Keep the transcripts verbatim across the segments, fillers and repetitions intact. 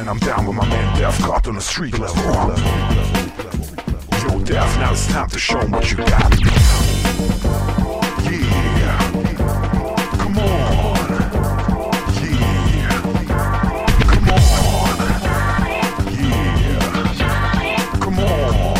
and I'm down with my man Def, caught on the street level. Yo, Def, now it's time to show 'em what you got. Yeah, come on. Yeah, come on. Yeah, come on.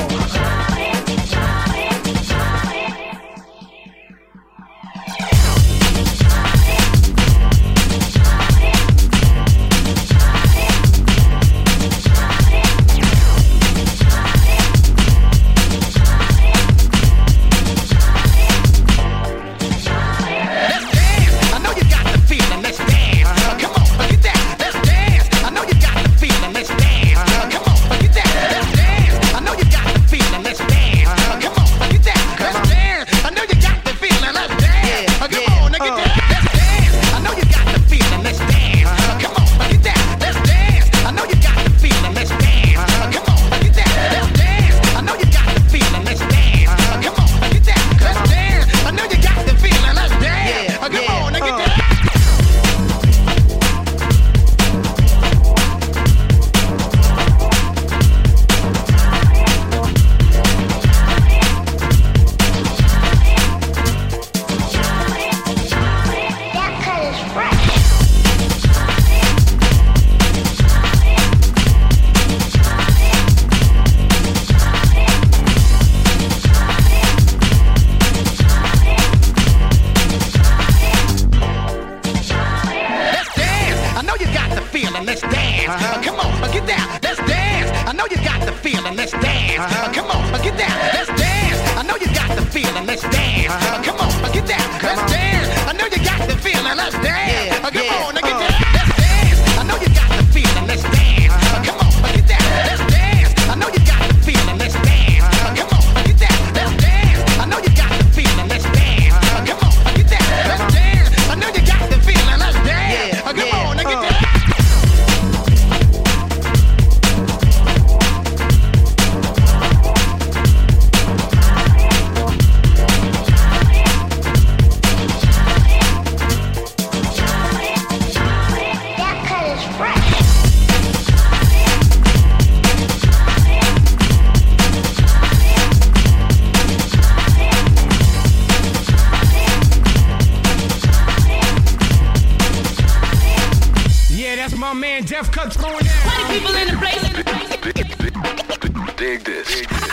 Dig this. Dig this.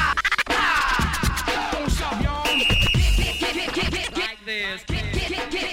Like this.